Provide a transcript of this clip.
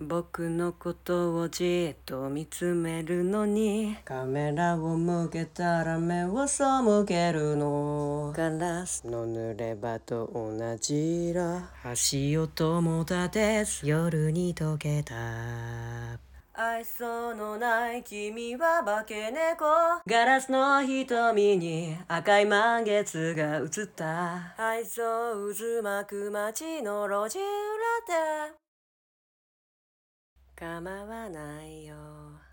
僕のことをじっと見つめるのに、カメラを向けたら目を背けるの。ガラスの濡れ場と同じ色、足音も立てず夜に溶けた。愛想のない君は化け猫、ガラスの瞳に赤い満月が映った。愛想渦巻く街の路地裏で構わないよ。